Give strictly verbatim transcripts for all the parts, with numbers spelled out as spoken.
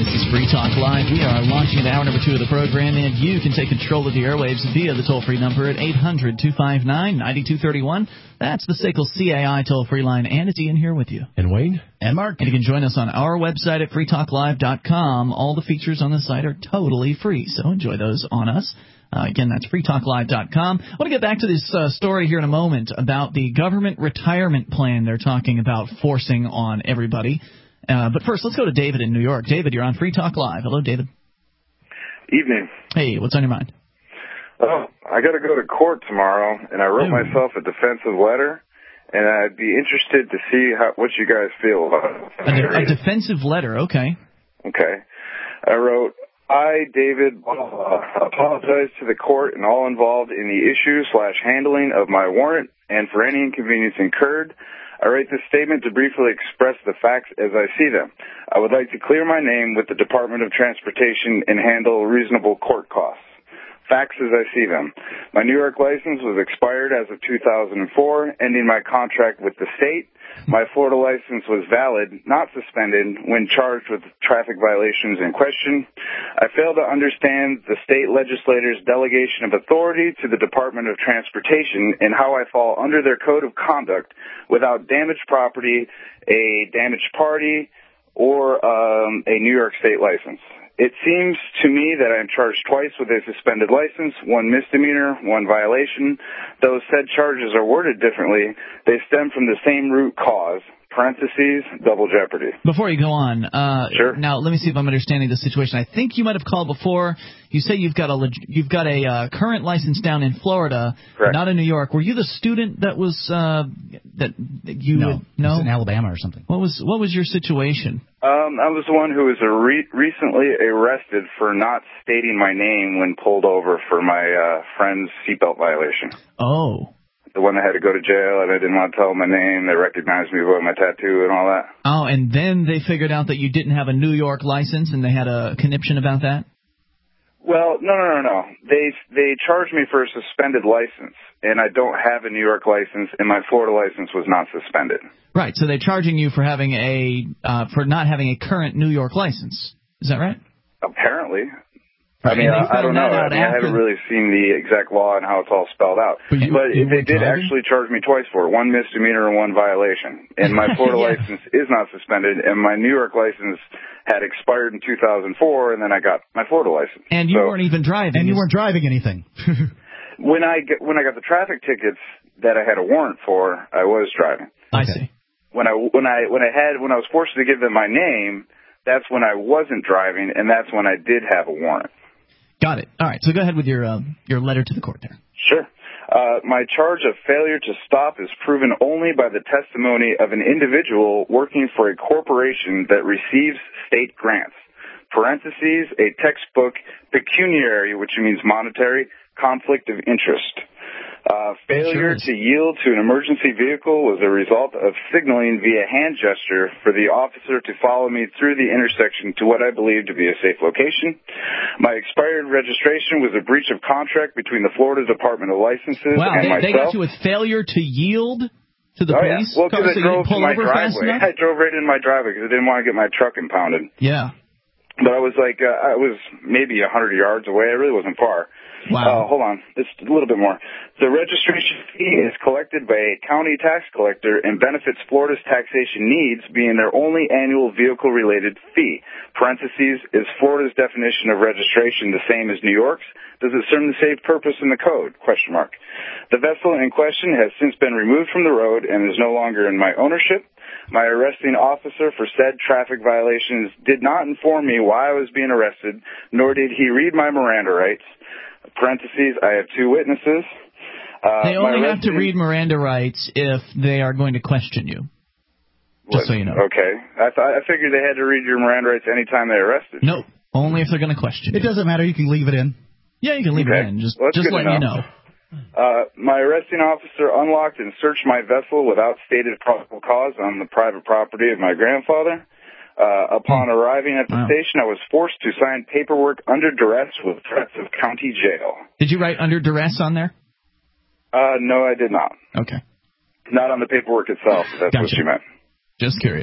This is Free Talk Live. We are launching into hour number two of the program, and you can take control of the airwaves via the toll-free number at eight hundred two five nine nine two three one. That's the S A C L C A I toll-free line, and it's Ian here with you. And Wayne. And Mark. And you can join us on our website at free talk live dot com. All the features on the site are totally free, so enjoy those on us. Uh, again, that's free talk live dot com. I want to get back to this uh, story here in a moment about the government retirement plan they're talking about forcing on everybody. Uh, but first, let's go to David in New York. David, you're on Free Talk Live. Hello, David. Evening. Hey, what's on your mind? Oh, I got to go to court tomorrow, and I wrote Ooh. myself a defensive letter, and I'd be interested to see how, what you guys feel about it. A, de- a defensive letter, okay. Okay. I wrote, I, David, blah, blah, blah, apologize to the court and all involved in the issue slash handling of my warrant and for any inconvenience incurred. I write this statement to briefly express the facts as I see them. I would like to clear my name with the Department of Transportation and handle reasonable court costs. Facts as I see them. My New York license was expired as of two thousand four, ending my contract with the state. My Florida license was valid, not suspended, when charged with traffic violations in question. I fail to understand the state legislator's delegation of authority to the Department of Transportation and how I fall under their code of conduct without damaged property, a damaged party, or um, a New York state license. It seems to me that I am charged twice with a suspended license, one misdemeanor, one violation. Though said charges are worded differently, they stem from the same root cause, parentheses, double jeopardy. Before you go on, uh, sure. Now let me see if I'm understanding the situation. I think you might have called before. You say you've got a leg- you've got a uh, current license down in Florida, Correct. Not in New York. Were you the student that was uh, that you? No, had, no, it was in Alabama or something. What was what was your situation? Um, I was the one who was a re- recently arrested for not stating my name when pulled over for my uh, friend's seatbelt violation. Oh. The one that had to go to jail, and I didn't want to tell them my name. They recognized me by my tattoo and all that. Oh, and then they figured out that you didn't have a New York license, and they had a conniption about that? Well, no, no, no, no. They they charged me for a suspended license, and I don't have a New York license, and my Florida license was not suspended. Right, so they're charging you for having a uh, for not having a current New York license. Is that right? Apparently. I mean, I, I don't know. I, mean, I haven't really seen the exact law and how it's all spelled out. But, you, but you they did driving? actually charge me twice for it, one misdemeanor and one violation. And my Florida yeah. license is not suspended, and my New York license had expired in two thousand four, and then I got my Florida license. And you so, weren't even driving. And you weren't driving anything. when I get, when I got the traffic tickets that I had a warrant for, I was driving. I see. When I when I when I had when I was forced to give them my name, that's when I wasn't driving, and that's when I did have a warrant. Got it. All right. So go ahead with your uh, your letter to the court there. Sure. Uh, my charge of failure to stop is proven only by the testimony of an individual working for a corporation that receives state grants. Parentheses, a textbook pecuniary, which means monetary, conflict of interest. Uh, failure sure to yield to an emergency vehicle was a result of signaling via hand gesture for the officer to follow me through the intersection to what I believe to be a safe location. My expired registration was a breach of contract between the Florida Department of Licenses wow, and they, myself. They got you with failure to yield to the oh, police? Yeah. Well, because so I drove to my driveway. I drove right in my driveway because I didn't want to get my truck impounded. Yeah. But I was like, uh, I was maybe one hundred yards away. I really wasn't far. Wow. Uh, hold on. It's a little bit more. The registration fee is collected by a county tax collector and benefits Florida's taxation needs, being their only annual vehicle-related fee. Parentheses, is Florida's definition of registration the same as New York's? Does it serve the same purpose in the code? Question mark. The vessel in question has since been removed from the road and is no longer in my ownership. My arresting officer for said traffic violations did not inform me why I was being arrested, nor did he read my Miranda rights. Parentheses, I have two witnesses. Uh, they only have to read Miranda rights if they are going to question you. Just what? So you know. Okay. I thought I figured they had to read your Miranda rights anytime they arrested you. Nope. Only if they're going to question you. It doesn't matter. You can leave it in. Yeah, you can leave okay. it in. Just, well, just let know. you know. Uh, my arresting officer unlocked and searched my vessel without stated probable cause on the private property of my grandfather. Uh, upon arriving at the wow. station, I was forced to sign paperwork under duress with threats of county jail. Did you write under duress on there? Uh, no, I did not. Okay. Not on the paperwork itself, if that's gotcha. what you meant. Just curious.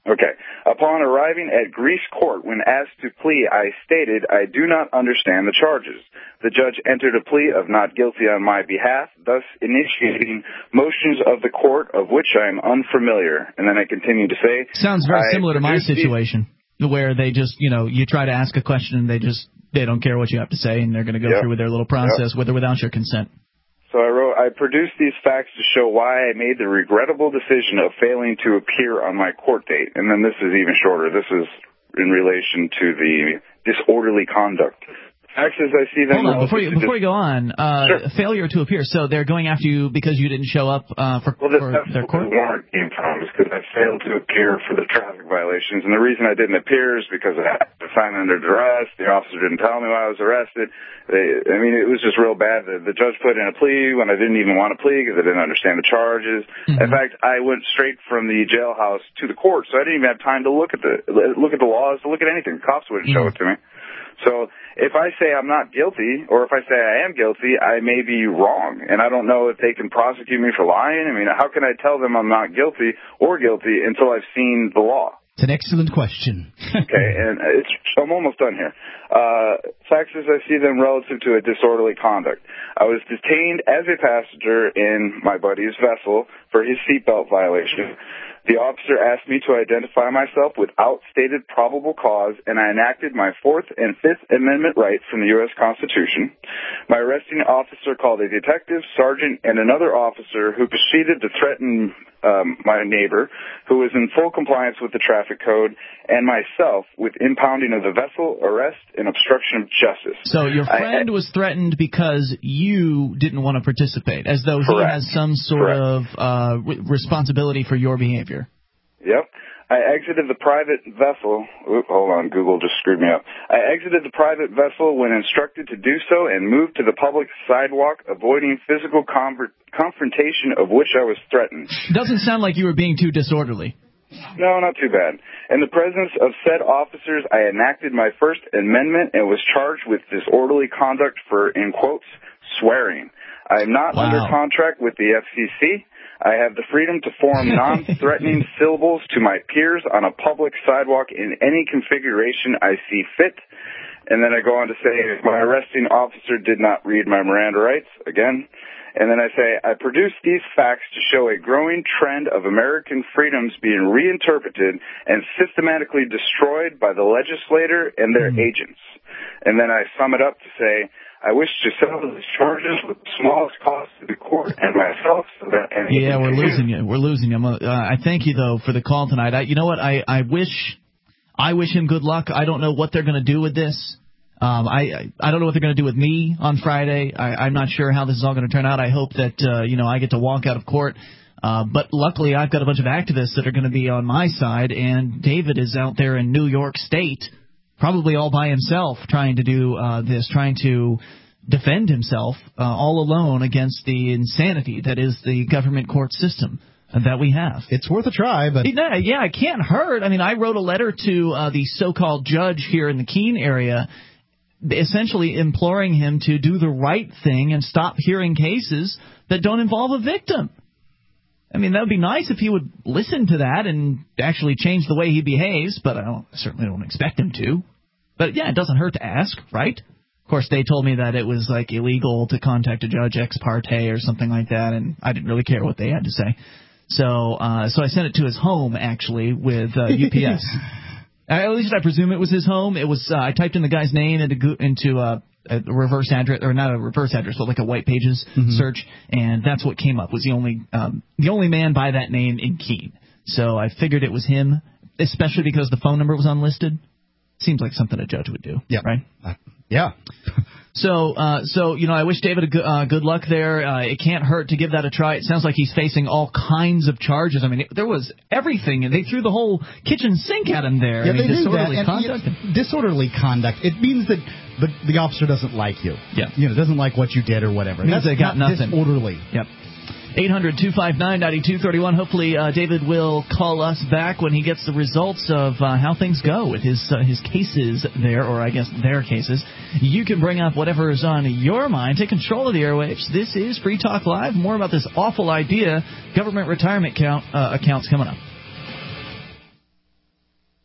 Okay. Upon arriving at Greece Court, when asked to plea, I stated, I do not understand the charges. The judge entered a plea of not guilty on my behalf, thus initiating motions of the court of which I am unfamiliar. And then I continue to say... Sounds very similar to my situation, where they just, you know, you try to ask a question and they just, they don't care what you have to say, and they're going to go yep. through with their little process yep. with or without your consent. So I wrote, I produced these facts to show why I made the regrettable decision of failing to appear on my court date. And then this is even shorter. This is in relation to the disorderly conduct. Facts as I see them. Hold on, before you, before you go on, uh, sure. failure to appear. So they're going after you because you didn't show up uh, for, well, that, for that's their court? the warrant came from, is because I failed to appear for the traffic violations. And the reason I didn't appear is because I had to sign under duress. The officer didn't tell me why I was arrested. They, I mean, it was just real bad. The, the judge put in a plea when I didn't even want to plea because I didn't understand the charges. Mm-hmm. In fact, I went straight from the jailhouse to the court, so I didn't even have time to look at the look at the laws, to look at anything. The cops wouldn't mm-hmm. show it to me. So if I say I'm not guilty, or if I say I am guilty, I may be wrong, and I don't know if they can prosecute me for lying. I mean, how can I tell them I'm not guilty or guilty until I've seen the law? It's an excellent question. Okay, and it's, I'm almost done here. Uh, facts as I see them relative to a disorderly conduct. I was detained as a passenger in my buddy's vessel for his seatbelt violation. The officer asked me to identify myself without stated probable cause, and I enacted my Fourth and Fifth Amendment rights from the U S Constitution. My arresting officer called a detective, sergeant, and another officer who proceeded to threaten um, my neighbor, who was in full compliance with the traffic code, and myself with impounding of the vessel, arrest, and obstruction of justice. So your friend I, was threatened because you didn't want to participate, as though correct. he has some sort correct. of uh, re- responsibility for your behavior. Yep. I exited the private vessel. Oop, hold on, Google just screwed me up. I exited the private vessel when instructed to do so and moved to the public sidewalk, avoiding physical conver- confrontation of which I was threatened. Doesn't sound like you were being too disorderly. No, not too bad. In the presence of said officers, I enacted my First Amendment and was charged with disorderly conduct for, in quotes, swearing. I am not wow. under contract with the F C C. I have the freedom to form non-threatening syllables to my peers on a public sidewalk in any configuration I see fit. And then I go on to say, my arresting officer did not read my Miranda rights, again. And then I say, I produce these facts to show a growing trend of American freedoms being reinterpreted and systematically destroyed by the legislator and their mm. agents. And then I sum it up to say, I wish to settle these charges with the smallest cost to the court and myself. So that yeah, we're losing you. We're losing you. Uh, I thank you, though, for the call tonight. I, you know what? I, I wish I wish him good luck. I don't know what they're going to do with this. Um, I I don't know what they're going to do with me on Friday. I, I'm not sure how this is all going to turn out. I hope that, uh, you know, I get to walk out of court. Uh, but luckily, I've got a bunch of activists that are going to be on my side, and David is out there in New York State, probably all by himself, trying to do uh, this, trying to defend himself uh, all alone against the insanity that is the government court system that we have. It's worth a try, but... Yeah, yeah, it can't hurt. I mean, I wrote a letter to uh, the so-called judge here in the Keene area, essentially imploring him to do the right thing and stop hearing cases that don't involve a victim. I mean, that would be nice if he would listen to that and actually change the way he behaves, but I, don't, I certainly don't expect him to. But, yeah, it doesn't hurt to ask, right? Of course, they told me that it was, like, illegal to contact a judge ex parte or something like that, and I didn't really care what they had to say. So uh, so I sent it to his home, actually, with uh, U P S. At least I presume it was his home. It was. Uh, I typed in the guy's name into into uh, a reverse address, or not a reverse address, but like a white pages mm-hmm. search, and that's what came up. Was the only um, the only man by that name in Keene. So I figured it was him, especially because the phone number was unlisted. Seems like something a judge would do. Yeah. Right. Uh, yeah. So, uh, so you know, I wish David a good, uh, good luck there. Uh, it can't hurt to give that a try. It sounds like he's facing all kinds of charges. I mean, it, there was everything, and they threw the whole kitchen sink at him there. Yeah, I mean, they disorderly do that. conduct. And, you, disorderly conduct. It means that the the officer doesn't like you. Yeah. You know, doesn't like what you did or whatever. It means That's they got not nothing. Disorderly. Yep. eight hundred two five nine nine two three one. Hopefully, uh, David will call us back when he gets the results of uh, how things go with his uh, his cases there, or I guess their cases. You can bring up whatever is on your mind. Take control of the airwaves. This is Free Talk Live. More about this awful idea, government retirement count, uh, accounts coming up.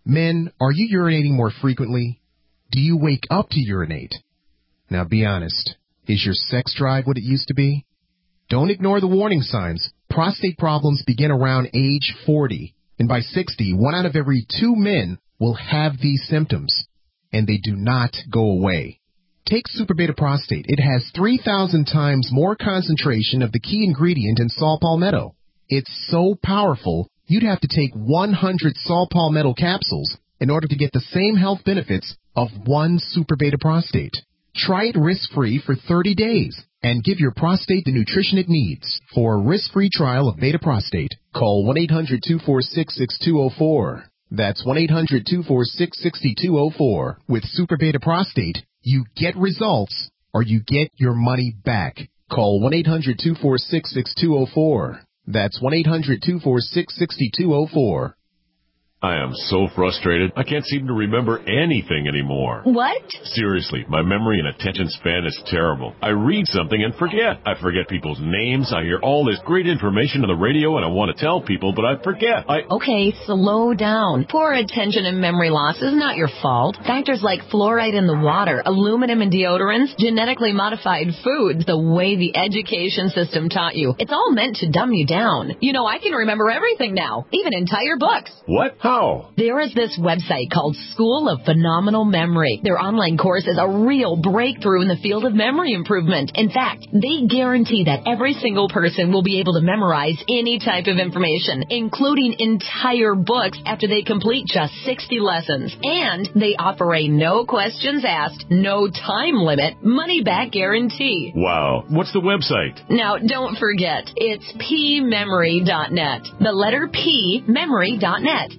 Men, are you urinating more frequently? Do you wake up to urinate? Now be honest. Is your sex drive what it used to be? Don't ignore the warning signs. Prostate problems begin around age forty, and by sixty, one out of every two men will have these symptoms, and they do not go away. Take Super Beta Prostate. It has three thousand times more concentration of the key ingredient in saw palmetto. It's so powerful, you'd have to take one hundred saw palmetto capsules in order to get the same health benefits of one Super Beta Prostate. Try it risk-free for thirty days and give your prostate the nutrition it needs. For a risk-free trial of Beta Prostate, call one eight hundred two four six six two zero four. That's one eight hundred two four six six two zero four. With Super Beta Prostate, you get results or you get your money back. Call one eight hundred two four six six two zero four. That's one eight hundred two four six six two zero four. I am so frustrated, I can't seem to remember anything anymore. What? Seriously, my memory and attention span is terrible. I read something and forget. I forget people's names. I hear all this great information on the radio and I want to tell people, but I forget. I Okay, slow down. Poor attention and memory loss is not your fault. Factors like fluoride in the water, aluminum in deodorants, genetically modified foods, the way the education system taught you. It's all meant to dumb you down. You know, I can remember everything now, even entire books. What? How? There is this website called School of Phenomenal Memory. Their online course is a real breakthrough in the field of memory improvement. In fact, they guarantee that every single person will be able to memorize any type of information, including entire books after they complete just sixty lessons. And they offer a no questions asked, no time limit, money back guarantee. Wow. What's the website? Now, don't forget, it's p memory dot net. The letter P, memory dot net.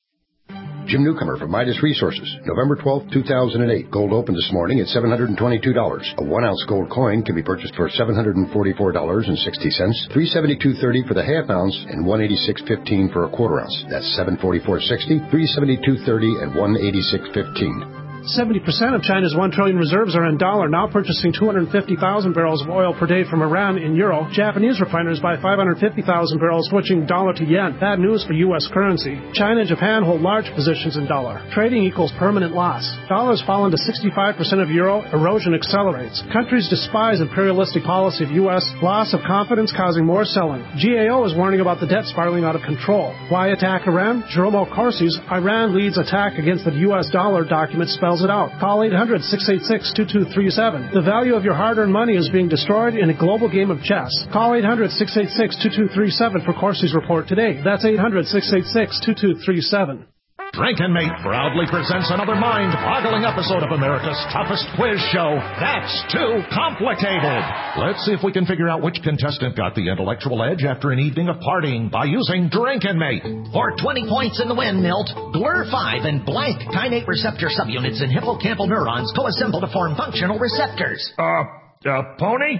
Jim Newcomer from Midas Resources, November twelfth, two thousand eight. Gold opened this morning at seven hundred twenty-two dollars. A one-ounce gold coin can be purchased for seven hundred forty-four dollars and sixty cents, three hundred seventy-two dollars and thirty cents for the half ounce, and one hundred eighty-six dollars and fifteen cents for a quarter ounce. That's seven hundred forty-four dollars and sixty cents, three hundred seventy-two dollars and thirty cents, and one hundred eighty-six dollars and fifteen cents. seventy percent of China's one trillion reserves are in dollar, now purchasing two hundred fifty thousand barrels of oil per day from Iran in euro. Japanese refiners buy five hundred fifty thousand barrels, switching dollar to yen. Bad news for U S currency. China and Japan hold large positions in dollar. Trading equals permanent loss. Dollars fall into sixty-five percent of euro. Erosion accelerates. Countries despise imperialistic policy of U S. Loss of confidence causing more selling. G A O is warning about the debt spiraling out of control. Why attack Iran? Jerome Corsi's Iran leads attack against the U S dollar document spells it out. Call eight hundred, six eight six, two two three seven. The value of your hard-earned money is being destroyed in a global game of chess. Call eight hundred, six eight six, two two three seven for Corsi's report today. That's eight hundred, six eight six, two two three seven. Drinkin' Mate proudly presents another mind-boggling episode of America's toughest quiz show, That's Too Complicated. Let's see if we can figure out which contestant got the intellectual edge after an evening of partying by using Drinkin' Mate. For twenty points in the win, Milt, G L R five and blank kainate receptor subunits in hippocampal neurons co-assemble to form functional receptors. Uh, uh, pony?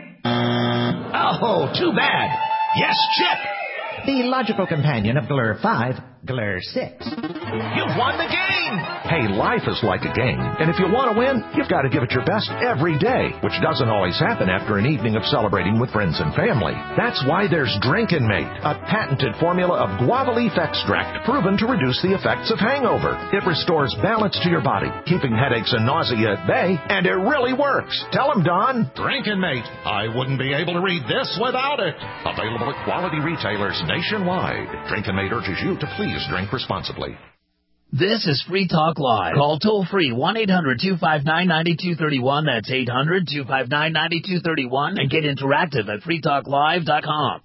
Oh, too bad. Yes, Chip. The logical companion of G L R five, G L R six. You've won the game! Hey, life is like a game, and if you want to win, you've got to give it your best every day, which doesn't always happen after an evening of celebrating with friends and family. That's why there's Drinkin' Mate, a patented formula of guava leaf extract proven to reduce the effects of hangover. It restores balance to your body, keeping headaches and nausea at bay, and it really works. Tell them, Don. Drinkin' Mate. I wouldn't be able to read this without it. Available at quality retailers nationwide. Drinkin' Mate urges you to please drink responsibly. This is Free Talk Live. Call toll-free one eight hundred two five nine nine two three one. That's eight hundred two five nine nine two three one. And get interactive at free talk live dot com.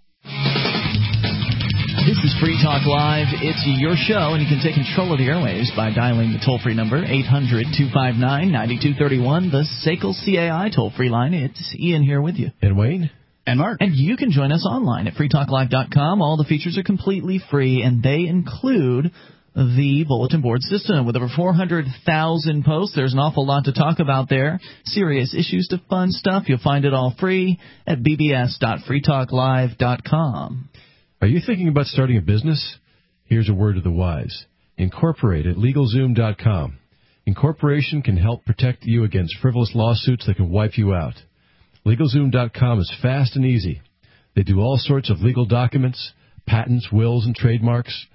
This is Free Talk Live. It's your show, and you can take control of the airwaves by dialing the toll-free number, eight hundred two five nine nine two three one, the S A C L C A I toll-free line. It's Ian here with you. And Wayne. And Mark. And you can join us online at free talk live dot com. All the features are completely free, and they include the bulletin board system. With over four hundred thousand posts, there's an awful lot to talk about there. Serious issues to fun stuff. You'll find it all free at b b s dot free talk live dot com. Are you thinking about starting a business? Here's a word to the wise. Incorporate at legal zoom dot com. Incorporation can help protect you against frivolous lawsuits that can wipe you out. legal zoom dot com is fast and easy. They do all sorts of legal documents, patents, wills, and trademarks.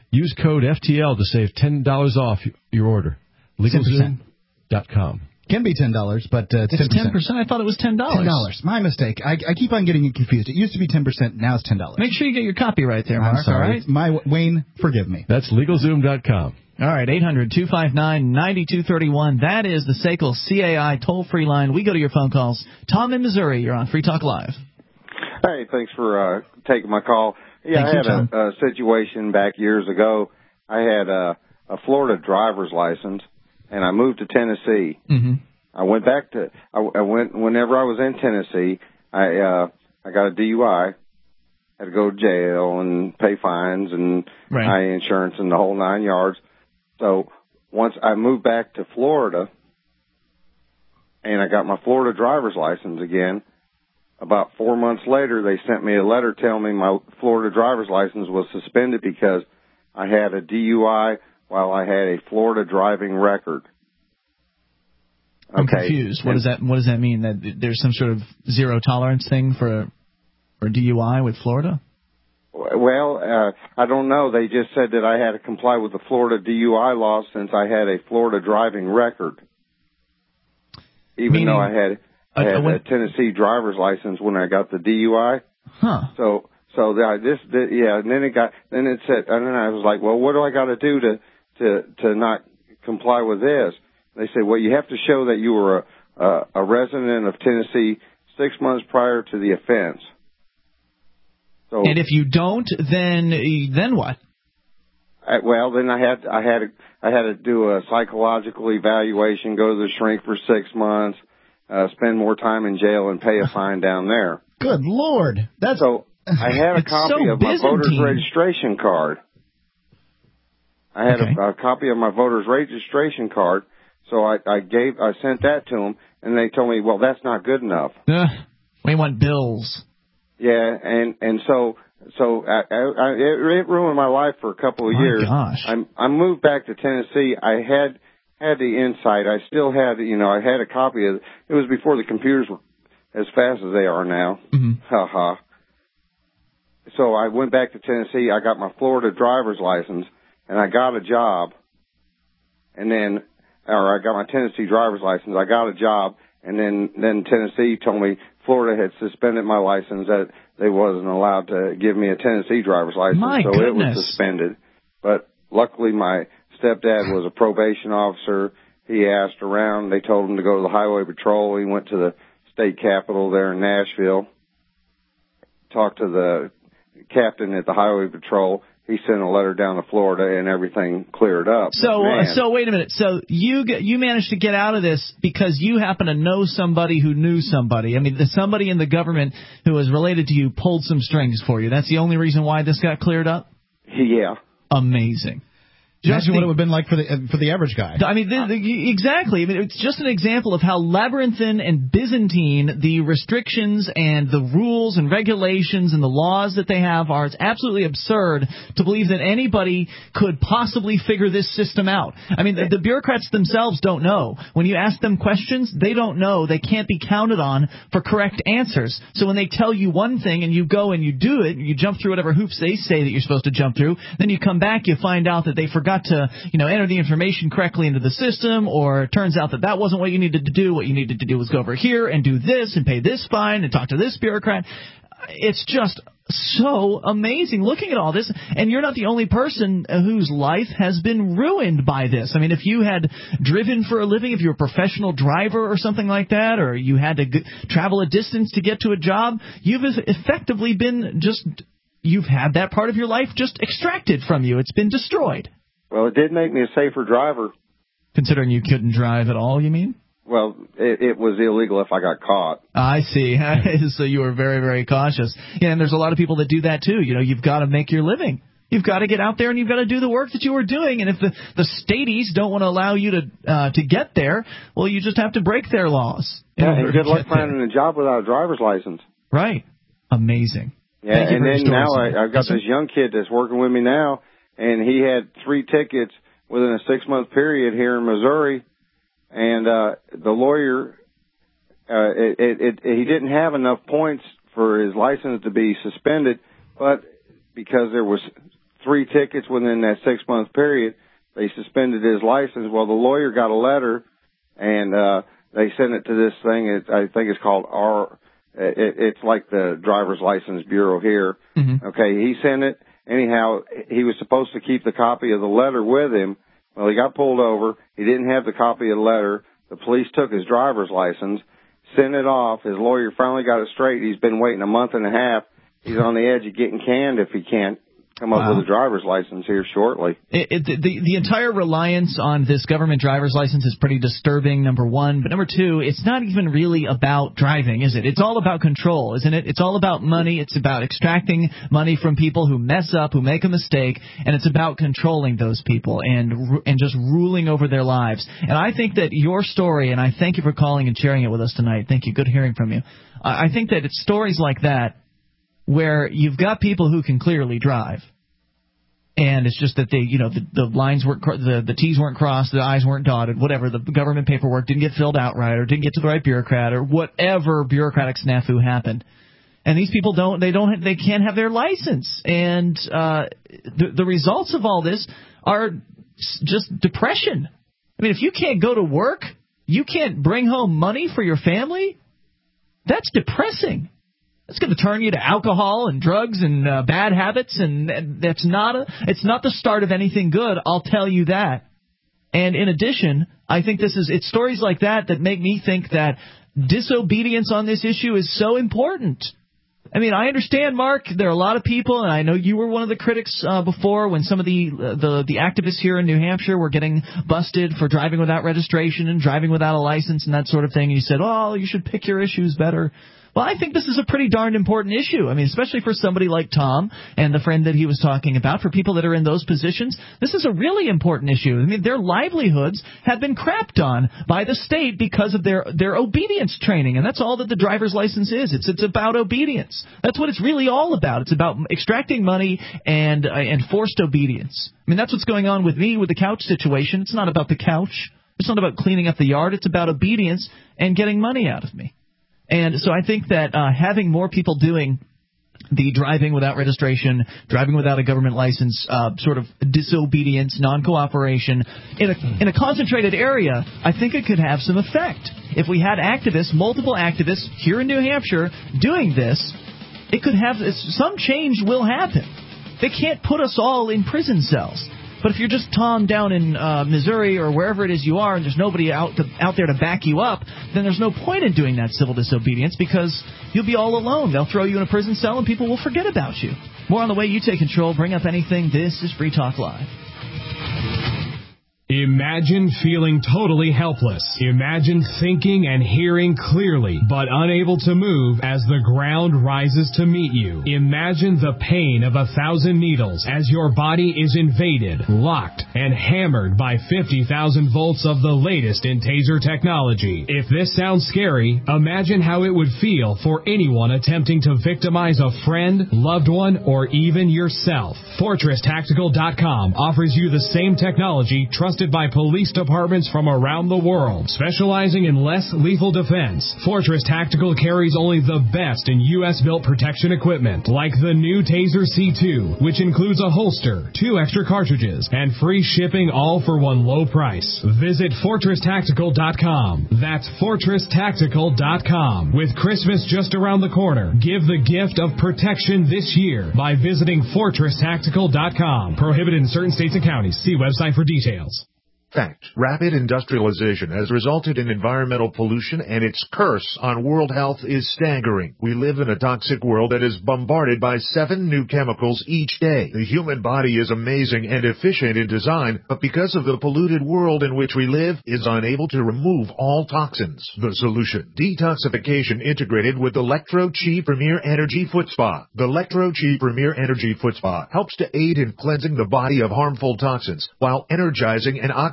Use code F T L to save ten dollars off your order. LegalZoom dot com. Can be ten dollars, but uh, it's It's ten percent. ten percent. I thought it was ten dollars. ten dollars. My mistake. I, I keep on getting it confused. It used to be ten percent. Now it's ten dollars. Make sure you get your copyright there, Mark. I'm sorry. All right? My Wayne, forgive me. That's LegalZoom dot com. All right, eight hundred two five nine nine two three one. That is the S A C L C A I toll-free line. We go to your phone calls. Tom in Missouri, you're on Free Talk Live. Hey, thanks for uh, taking my call. Yeah, Thank I you, had Tom. a, a situation back years ago. I had a, a Florida driver's license, and I moved to Tennessee. Mm-hmm. I went back to I, I went whenever I was in Tennessee. I uh, I got a D U I. Had to go to jail and pay fines and Right. high insurance and the whole nine yards. So once I moved back to Florida, and I got my Florida driver's license again. About four months later, they sent me a letter telling me my Florida driver's license was suspended because I had a D U I while I had a Florida driving record. I'm Okay. confused. What does that What does that mean? That there's some sort of zero tolerance thing for for D U I with Florida? Well, uh, I don't know. They just said that I had to comply with the Florida D U I law since I had a Florida driving record, even Meaning, though I had, I uh, had when- a Tennessee driver's license when I got the D U I. Huh. So, so the, this, the, yeah, and then it got, then it said, and then I was like, well, what do I got to do to, to, to not comply with this? They said, well, you have to show that you were a, a, a resident of Tennessee six months prior to the offense. So, And if you don't, then then what? I, well, then I had, I had, to, I had to do a psychological evaluation, go to the shrink for six months, uh, spend more time in jail, and pay a fine down there. Good Lord. That's so. I had a It's copy so of my voter's Byzantine. registration card. I had Okay. a, a copy of my voter's registration card, so I, I gave, I sent that to them, and they told me, well, that's not good enough. Uh, we want bills. Yeah, and and so so I, I, I, it, it ruined my life for a couple of My years. gosh. I I moved back to Tennessee. I had had the insight. I still had, you know, I had a copy of it. It was before the computers were as fast as they are now. Mm-hmm. Ha ha. So I went back to Tennessee. I got my Florida driver's license, and I got a job. And then, or I got my Tennessee driver's license. I got a job, and then then Tennessee told me Florida had suspended my license, that they wasn't allowed to give me a Tennessee driver's license. My so it goodness. was suspended. But luckily, my stepdad was a probation officer. He asked around. They told him to go to the highway patrol. He went to the state capitol there in Nashville, talked to the captain at the highway patrol. He sent a letter down to Florida, and everything cleared up. So, Man. uh, so wait a minute. So you get, you managed to get out of this because you happen to know somebody who knew somebody. I mean, the, somebody in the government who was related to you pulled some strings for you. That's the only reason why this got cleared up? Yeah. Amazing. Imagine Just what the- it would have been like for the uh, for the average guy. I mean, the, the, exactly. I mean, it's just an example of how labyrinthine and Byzantine the restrictions and the rules and regulations and the laws that they have are. It's absolutely absurd to believe that anybody could possibly figure this system out. I mean, the, the bureaucrats themselves don't know. When you ask them questions, they don't know. They can't be counted on for correct answers. So when they tell you one thing and you go and you do it, you jump through whatever hoops they say that you're supposed to jump through, then you come back, you find out that they forgot to, you know, enter the information correctly into the system, or it turns out that that wasn't what you needed to do. What you needed to do was go over here and do this and pay this fine and talk to this bureaucrat. It's just so amazing looking at all this, and you're not the only person whose life has been ruined by this. I mean, if you had driven for a living, if you were a professional driver or something like that, or you had to g- travel a distance to get to a job, you've effectively been just, you've had that part of your life just extracted from you. It's been destroyed. Well, it did make me a safer driver. Considering you couldn't drive at all, you mean? Well, it, it was illegal if I got caught. I see. So you were very, very cautious. Yeah, and there's a lot of people that do that too. You know, you've got to make your living. You've got to get out there and you've got to do the work that you were doing. And if the, the staties don't want to allow you to uh, to get there, well, you just have to break their laws. Yeah, and good luck finding a job without a driver's license. Right. Amazing. Yeah, Thank you and for your then story, now sir. I, I've got Yes, sir. this young kid that's working with me now, and he had three tickets within a six-month period here in Missouri, and uh, the lawyer, uh, it, it, it, he didn't have enough points for his license to be suspended, but because there was three tickets within that six-month period. They suspended his license. Well, the lawyer got a letter, and uh, they sent it to this thing. It, I think it's called R. It, it's like the driver's license bureau here. Mm-hmm. Okay, he sent it. Anyhow, he was supposed to keep the copy of the letter with him. Well, he got pulled over. He didn't have the copy of the letter. The police took his driver's license, sent it off. His lawyer finally got it straight. He's been waiting a month and a half. He's on the edge of getting canned if he can't come up wow. with a driver's license here shortly. It, it, the, the entire reliance on this government driver's license is pretty disturbing, number one. But number two, it's not even really about driving, is it? It's all about control, isn't it? It's all about money. It's about extracting money from people who mess up, who make a mistake, and it's about controlling those people and and just ruling over their lives. And I think that your story, and I thank you for calling and sharing it with us tonight. Thank you. Good hearing from you. I think that it's stories like that where you've got people who can clearly drive, and it's just that they, you know, the, the lines weren't, the the T's weren't crossed, the I's weren't dotted, whatever, the government paperwork didn't get filled out right, or didn't get to the right bureaucrat, or whatever bureaucratic snafu happened. And these people don't, they don't, they can't have their license, and uh, the the results of all this are just depression. I mean, if you can't go to work, you can't bring home money for your family, that's depressing. It's going to turn you to alcohol and drugs and uh, bad habits, and that's not a, it's not the start of anything good, I'll tell you that. And in addition, I think this is it's stories like that that make me think that disobedience on this issue is so important. I mean, I understand, Mark, there are a lot of people, and I know you were one of the critics uh, before when some of the, uh, the the activists here in New Hampshire were getting busted for driving without registration and driving without a license and that sort of thing. And you said, oh, you should pick your issues better. Well, I think this is a pretty darned important issue. I mean, especially for somebody like Tom and the friend that he was talking about, for people that are in those positions, this is a really important issue. I mean, their livelihoods have been crapped on by the state because of their, their obedience training, and that's all that the driver's license is. It's it's about obedience. That's what it's really all about. It's about extracting money and uh, and forced obedience. I mean, that's what's going on with me with the couch situation. It's not about the couch. It's not about cleaning up the yard. It's about obedience and getting money out of me. And so I think that uh, having more people doing the driving without registration, driving without a government license, uh, sort of disobedience, non-cooperation, in a, in a concentrated area, I think it could have some effect. If we had activists, multiple activists here in New Hampshire doing this, it could have some change will happen. They can't put us all in prison cells. But if you're just Tom down in uh, Missouri or wherever it is you are and there's nobody out to, out there to back you up, then there's no point in doing that civil disobedience because you'll be all alone. They'll throw you in a prison cell and people will forget about you. More on the way you take control. Bring up anything. This is Free Talk Live. Imagine feeling totally helpless. Imagine thinking and hearing clearly, but unable to move as the ground rises to meet you. Imagine the pain of a thousand needles as your body is invaded, locked, and hammered by fifty thousand volts of the latest in taser technology. If this sounds scary, imagine how it would feel for anyone attempting to victimize a friend, loved one, or even yourself. Fortress Tactical dot com offers you the same technology trusted by police departments from around the world. Specializing in less lethal defense, Fortress Tactical carries only the best in U S built protection equipment, like the new Taser C two, which includes a holster, two extra cartridges, and free shipping, all for one low price. Visit Fortress Tactical dot com. That's Fortress Tactical dot com. With Christmas just around the corner, give the gift of protection this year by visiting Fortress Tactical dot com. Prohibited in certain states and counties. See website for details. Fact. Rapid industrialization has resulted in environmental pollution, and its curse on world health is staggering. We live in a toxic world that is bombarded by seven new chemicals each day. The human body is amazing and efficient in design, but because of the polluted world in which we live, is unable to remove all toxins. The solution: detoxification integrated with Electro-Chi Premier Energy Foot Spa. The Electro-Chi Premier Energy Foot Spa helps to aid in cleansing the body of harmful toxins while energizing and oxygenating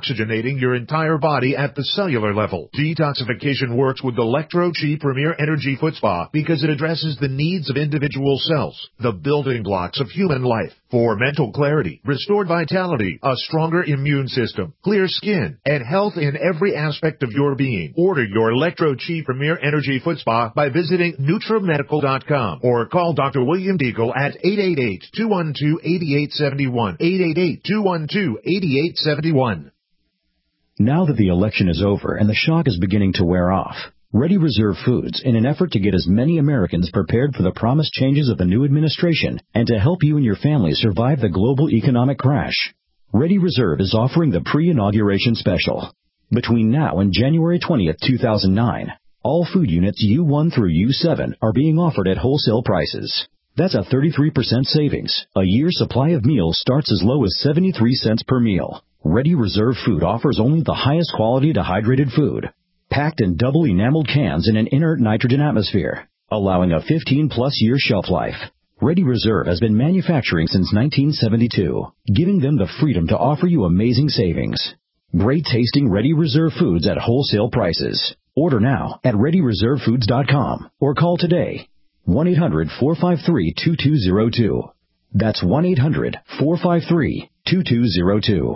oxygenating your entire body at the cellular level. Detoxification works with the Electro-Chi Premier Energy Foot Spa because it addresses the needs of individual cells, the building blocks of human life. For mental clarity, restored vitality, a stronger immune system, clear skin, and health in every aspect of your being. Order your Electro-Chi Premier Energy Foot Spa by visiting Nutra Medical dot com or call Doctor William Deagle at eight eight eight, two one two, eight eight seven one, eight eight eight, two one two, eight eight seven one. Now that the election is over and the shock is beginning to wear off, Ready Reserve Foods, in an effort to get as many Americans prepared for the promised changes of the new administration and to help you and your family survive the global economic crash, Ready Reserve is offering the pre-inauguration special. Between now and January twentieth, two thousand nine, all food units U one through U seven are being offered at wholesale prices. That's a thirty-three percent savings. A year's supply of meals starts as low as seventy-three cents per meal. Ready Reserve Food offers only the highest quality dehydrated food, packed in double enameled cans in an inert nitrogen atmosphere, allowing a fifteen-plus year shelf life. Ready Reserve has been manufacturing since nineteen seventy-two, giving them the freedom to offer you amazing savings. Great-tasting Ready Reserve Foods at wholesale prices. Order now at ready reserve foods dot com or call today. one eight hundred, four five three, two two zero two. That's one eight hundred, four five three, two two zero two.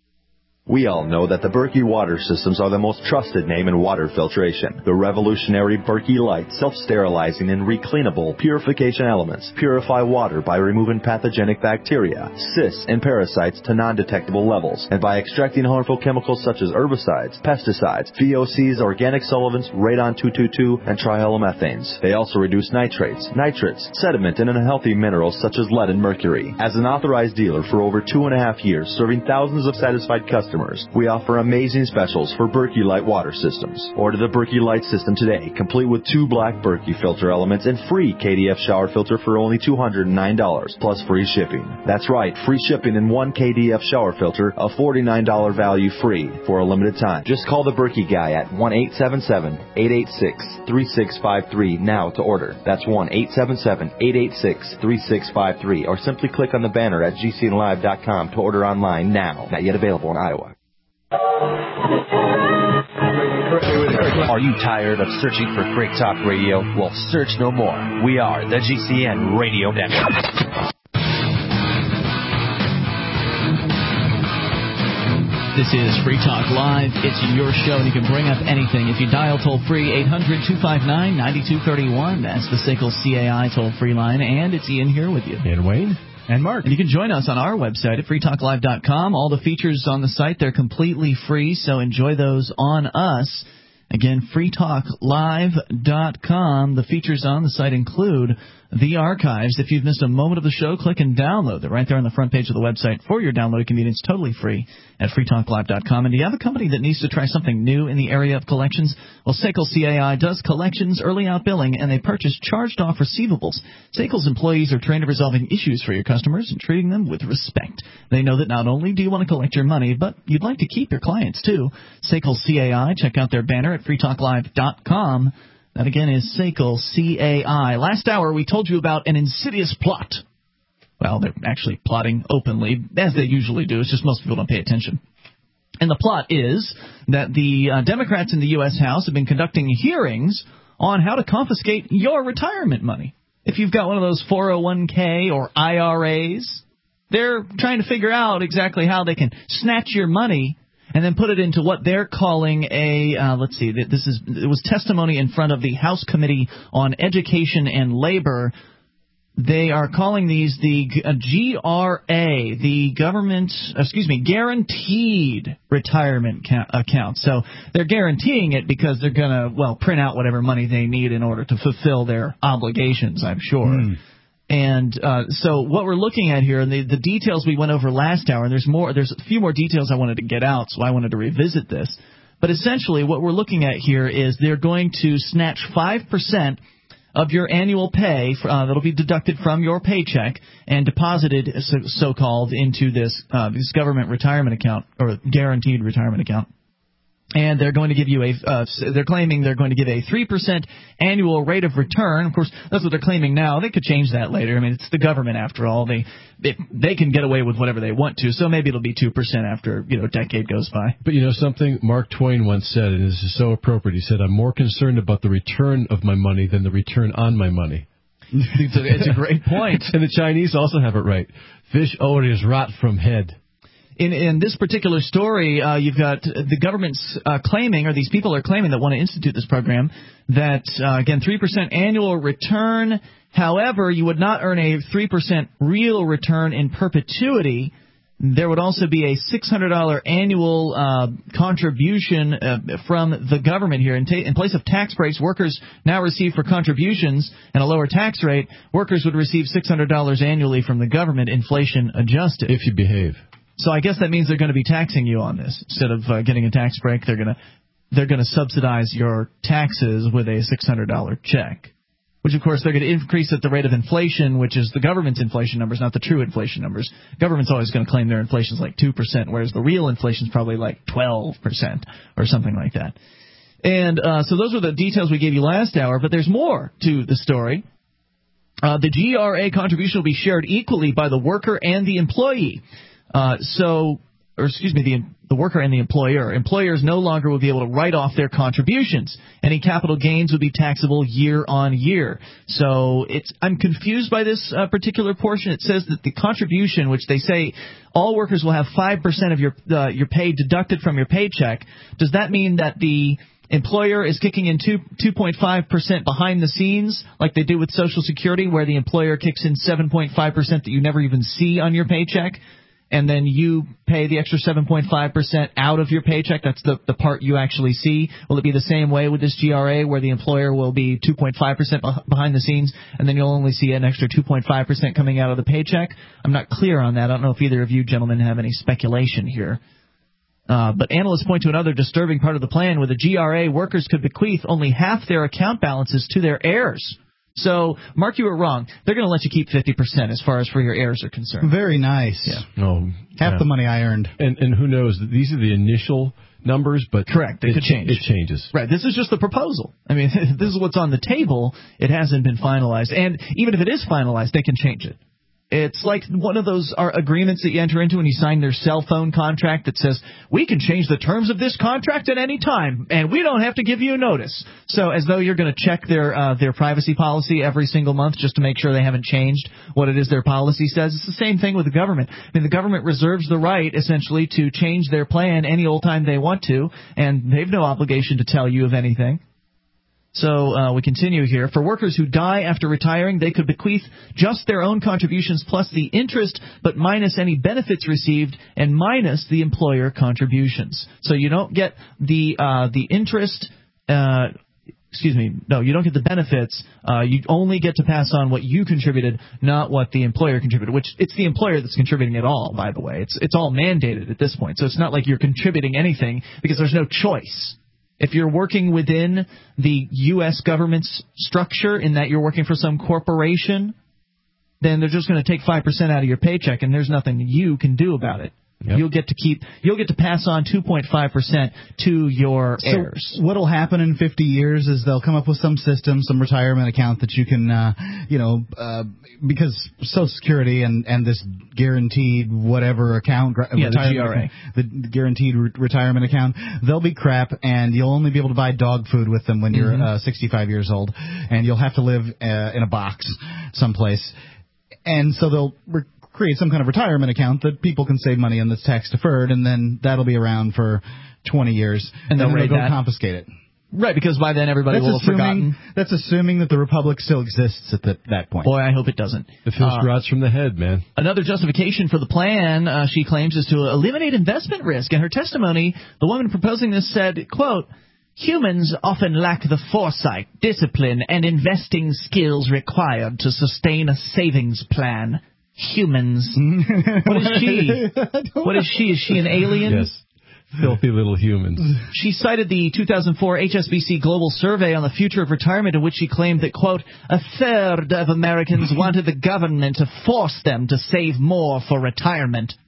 We all know that the Berkey water systems are the most trusted name in water filtration. The revolutionary Berkey Light self-sterilizing and recleanable purification elements purify water by removing pathogenic bacteria, cysts, and parasites to non-detectable levels, and by extracting harmful chemicals such as herbicides, pesticides, V O Cs, organic solvents, radon two twenty-two, and trihalomethanes. They also reduce nitrates, nitrates, sediment, and unhealthy minerals such as lead and mercury. As an authorized dealer for over two and a half years, serving thousands of satisfied customers, we offer amazing specials for Berkey Light water systems. Order the Berkey Light system today, complete with two black Berkey filter elements and free K D F shower filter for only two hundred nine dollars, plus free shipping. That's right, free shipping and one K D F shower filter, a forty-nine dollars value free for a limited time. Just call the Berkey guy at one eight seven seven, eight eight six, three six five three now to order. That's one eight seven seven, eight eight six, three six five three, or simply click on the banner at G C N live dot com to order online now. Not yet available in Iowa. Are you tired of searching for Freak Talk Radio? Well, search no more. We are the G C N Radio Network. This is Free Talk Live. It's your show, and you can bring up anything. If you dial toll-free eight hundred, two five nine, nine two three one, that's the S A C L C A I toll-free line, and it's Ian here with you. And Wayne. And Mark. And you can join us on our website at free talk live dot com. All the features on the site, they're completely free, so enjoy those on us. Again, free talk live dot com. The features on the site include the archives. If you've missed a moment of the show, click and download. They're right there on the front page of the website for your download convenience, totally free at free talk live dot com. And do you have a company that needs to try something new in the area of collections? Well, S A C L C A I does collections, early out billing, and they purchase charged-off receivables. S A C L's employees are trained at resolving issues for your customers and treating them with respect. They know that not only do you want to collect your money, but you'd like to keep your clients, too. S A C L C A I, check out their banner at free talk live dot com. That, again, is S A C L C A I. Last hour, we told you about an insidious plot. Well, they're actually plotting openly, as they usually do. It's just most people don't pay attention. And the plot is that the uh, Democrats in the U S House have been conducting hearings on how to confiscate your retirement money. If you've got one of those four oh one k or I R As, they're trying to figure out exactly how they can snatch your money and then put it into what they're calling a, uh, let's see, this is it was testimony in front of the House Committee on Education and Labor. They are calling these the uh, G R A, the government, excuse me, guaranteed retirement ca- account. So they're guaranteeing it because they're going to, well, print out whatever money they need in order to fulfill their obligations, I'm sure. Mm. And uh, so what we're looking at here, and the, the details we went over last hour, and there's more, there's a few more details I wanted to get out, so I wanted to revisit this. But essentially what we're looking at here is they're going to snatch five percent of your annual pay uh, that'll be deducted from your paycheck and deposited, so, so-called, into this uh, this government retirement account or guaranteed retirement account. And they're going to give you a, uh, they're claiming they're going to give a three percent annual rate of return. Of course, that's what they're claiming now. They could change that later. I mean, it's the government after all. They, they, they can get away with whatever they want to. So maybe it'll be two percent after, you know, a decade goes by. But you know something? Mark Twain once said, and this is so appropriate, he said, I'm more concerned about the return of my money than the return on my money. it's, a, it's a great point. And the Chinese also have it right. Fish always rot from head. In in this particular story, uh, you've got the government's uh, claiming, or these people are claiming that want to institute this program, that, uh, again, three percent annual return. However, you would not earn a three percent real return in perpetuity. There would also be a six hundred dollars annual uh, contribution uh, from the government here. In, ta- in place of tax breaks workers now receive for contributions and a lower tax rate, workers would receive six hundred dollars annually from the government, inflation adjusted. If you behave. So I guess that means they're going to be taxing you on this. Instead of uh, getting a tax break, they're going to they're going to subsidize your taxes with a six hundred dollars check, which, of course, they're going to increase at the rate of inflation, which is the government's inflation numbers, not the true inflation numbers. Government's always going to claim their inflation is like two percent, whereas the real inflation is probably like twelve percent or something like that. And uh, so those are the details we gave you last hour, but there's more to the story. Uh, the G R A contribution will be shared equally by the worker and the employee. Uh, so, or excuse me, the the worker and the employer. Employers no longer will be able to write off their contributions. Any capital gains would be taxable year on year. So it's I'm confused by this uh, particular portion. It says that the contribution, which they say all workers will have five percent of your uh, your pay deducted from your paycheck. Does that mean that the employer is kicking in two two point five percent behind the scenes, like they do with Social Security, where the employer kicks in seven point five percent that you never even see on your paycheck? And then you pay the extra seven point five percent out of your paycheck. That's the, the part you actually see. Will it be the same way with this G R A, where the employer will be two point five percent behind the scenes, and then you'll only see an extra two point five percent coming out of the paycheck? I'm not clear on that. I don't know if either of you gentlemen have any speculation here. Uh, but analysts point to another disturbing part of the plan. With the G R A, workers could bequeath only half their account balances to their heirs. So, Mark, you were wrong. They're going to let you keep fifty percent as far as for your heirs are concerned. Very nice. Yeah. Oh, Half yeah. the money I earned. And and who knows? These are the initial numbers, but correct. They it, could change. It changes. Right. This is just the proposal. I mean, this is what's on the table. It hasn't been finalized. And even if it is finalized, they can change it. It's like one of those are agreements that you enter into when you sign their cell phone contract that says, we can change the terms of this contract at any time, and we don't have to give you a notice. So as though you're going to check their uh, their privacy policy every single month just to make sure they haven't changed what it is their policy says. It's the same thing with the government. I mean, the government reserves the right, essentially, to change their plan any old time they want to, and they have no obligation to tell you of anything. So uh, we continue here. For workers who die after retiring, they could bequeath just their own contributions plus the interest, but minus any benefits received and minus the employer contributions. So you don't get the uh, the interest. Uh, excuse me. No, you don't get the benefits. Uh, you only get to pass on what you contributed, not what the employer contributed. Which it's the employer that's contributing it all, by the way. It's it's all mandated at this point. So it's not like you're contributing anything because there's no choice. If you're working within the U S government's structure in that you're working for some corporation, then they're just going to take five percent out of your paycheck, and there's nothing you can do about it. Yep. You'll get to keep. You'll get to pass on two point five percent to your so heirs. What'll happen in fifty years is they'll come up with some system, some retirement account that you can, uh, you know, uh, because Social Security and, and this guaranteed whatever account, yeah, the G R A, account, the guaranteed re- retirement account, they'll be crap, and you'll only be able to buy dog food with them when you're mm-hmm. uh, sixty-five years old, and you'll have to live uh, in a box someplace, and so they'll. Re- create some kind of retirement account that people can save money in that's tax deferred, and then that'll be around for twenty years, and, and they'll, then they'll go that. confiscate it. Right, because by then everybody that's will assuming, have forgotten. That's assuming that the Republic still exists at the, that point. Boy, I hope it doesn't. The filth uh, rots from the head, man. Another justification for the plan, uh, she claims, is to eliminate investment risk. In her testimony, the woman proposing this said, quote, humans often lack the foresight, discipline, and investing skills required to sustain a savings plan. Humans. What is she? What is she? Is she an alien? Yes. Filthy little humans. She cited the two thousand four H S B C Global Survey on the future of retirement, in which she claimed that, quote, a third of Americans wanted the government to force them to save more for retirement.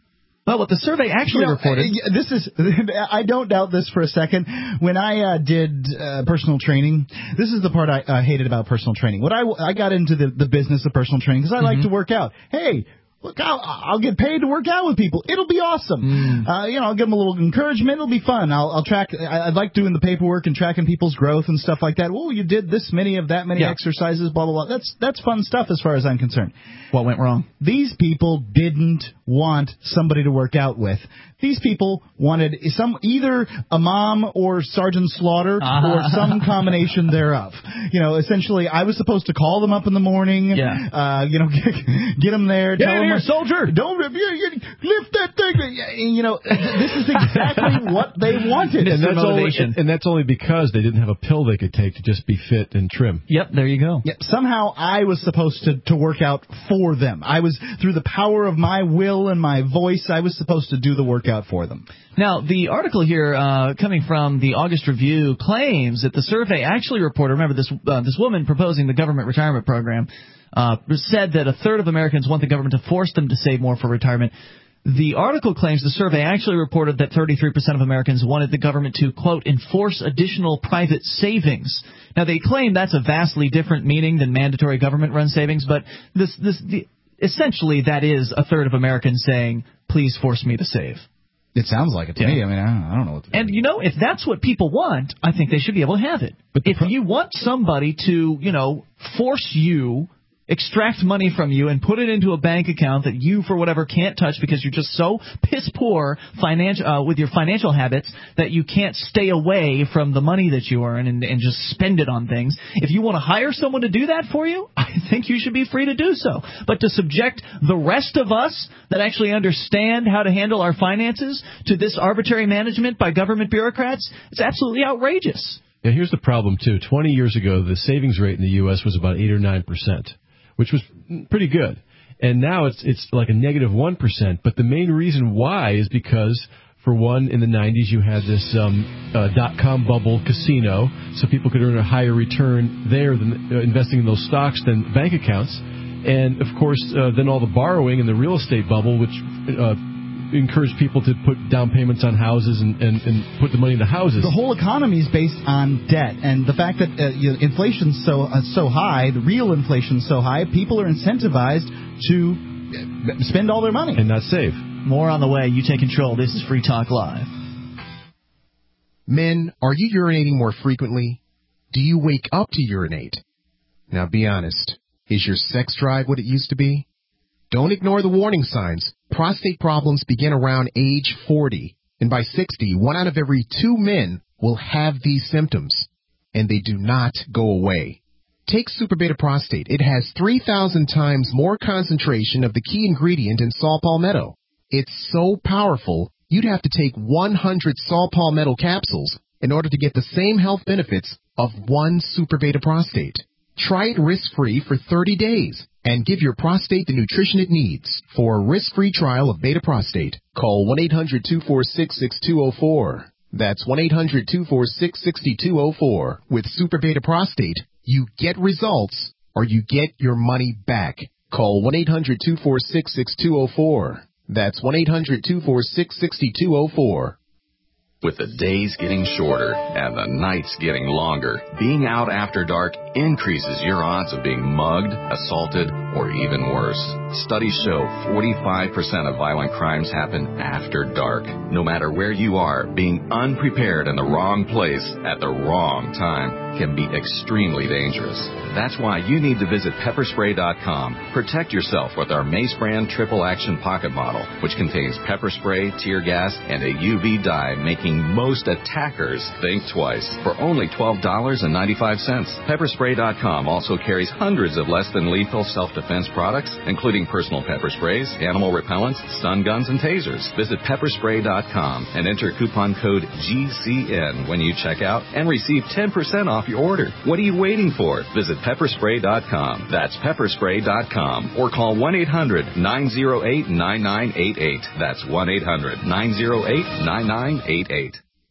Well, what the survey actually you know, reported... Uh, this is, I don't doubt this for a second. When I uh, did uh, personal training, this is the part I uh, hated about personal training. What I, I got into the, the business of personal training because I mm-hmm. like to work out. Hey, look, I'll, I'll get paid to work out with people. It'll be awesome. Mm. Uh, you know, I'll give them a little encouragement. It'll be fun. I'll, I'll track. I, I like doing the paperwork and tracking people's growth and stuff like that. Oh, you did this many of that many yeah. exercises, blah, blah, blah. That's, that's fun stuff as far as I'm concerned. What went wrong? These people didn't want somebody to work out with. These people wanted some either a mom or Sergeant Slaughter uh-huh. or some combination thereof. You know, essentially, I was supposed to call them up in the morning. Yeah. Uh, you know, get, get them there. Get tell in them, here, soldier! Don't you, you, lift that thing. You know, this is exactly what they wanted. And that's, motivation. only, and that's only because they didn't have a pill they could take to just be fit and trim. Yep, there you go. Yep. Somehow I was supposed to, to work out for them. I was, through the power of my will and my voice, I was supposed to do the workout for them. Now, the article here uh, coming from the August Review claims that the survey actually reported, remember this uh, this woman proposing the government retirement program, uh, said that a third of Americans want the government to force them to save more for retirement. The article claims the survey actually reported that thirty-three percent of Americans wanted the government to, quote, enforce additional private savings. Now, they claim that's a vastly different meaning than mandatory government-run savings, but this this the, essentially that is a third of Americans saying, please force me to save. It sounds like it to yeah. me. I mean, I don't, I don't know what to do. And, you know, if that's what people want, I think they should be able to have it. But if pro- you want somebody to, you know, force you, extract money from you and put it into a bank account that you, for whatever, can't touch because you're just so piss poor financial, uh, with your financial habits that you can't stay away from the money that you earn and, and just spend it on things. If you want to hire someone to do that for you, I think you should be free to do so. But to subject the rest of us that actually understand how to handle our finances to this arbitrary management by government bureaucrats, it's absolutely outrageous. Yeah, here's the problem, too. twenty years ago, the savings rate in the U S was about eight or nine percent. Which was pretty good. And now it's it's like a negative one percent. But the main reason why is because, for one, in the nineties you had this um, uh, dot-com bubble casino, so people could earn a higher return there than uh, investing in those stocks than bank accounts. And, of course, uh, then all the borrowing in the real estate bubble, which uh, encouraged people to put down payments on houses and, and, and put the money into houses. The whole economy is based on debt, and the fact that uh, you know, inflation's so uh, so high, the real inflation's so high, people are incentivized to spend all their money and not save. More on the way. You take control. This is Free Talk Live. Men, are you urinating more frequently? Do you wake up to urinate? Now, be honest. Is your sex drive what it used to be? Don't ignore the warning signs. Prostate problems begin around age forty, and by sixty, one out of every two men will have these symptoms, and they do not go away. Take Super Beta Prostate. It has three thousand times more concentration of the key ingredient in saw palmetto. It's so powerful, you'd have to take one hundred saw palmetto capsules in order to get the same health benefits of one Super Beta Prostate. Try it risk-free for thirty days and give your prostate the nutrition it needs. For a risk-free trial of Beta Prostate, call one eight hundred two four six six two zero four. That's one eight hundred two four six six two zero four. With Super Beta Prostate, you get results or you get your money back. Call one eight hundred two four six six two zero four. That's one eight hundred two four six six two zero four. With the days getting shorter and the nights getting longer, being out after dark increases your odds of being mugged, assaulted, or even worse. Studies show forty-five percent of violent crimes happen after dark. No matter where you are, being unprepared in the wrong place at the wrong time can be extremely dangerous. That's why you need to visit pepper spray dot com. Protect yourself with our Mace brand triple action pocket model, which contains pepper spray, tear gas, and a U V dye, making most attackers think twice. For only twelve dollars and ninety-five cents. pepper spray dot com also carries hundreds of less than lethal self-defense products, including personal pepper sprays, animal repellents, stun guns, and tasers. Visit pepper spray dot com and enter coupon code G C N when you check out and receive ten percent off your order. What are you waiting for? Visit pepper spray dot com. That's pepper spray dot com. Or call one eight hundred nine oh eight nine nine eight eight. That's one eight hundred nine oh eight nine nine eight eight.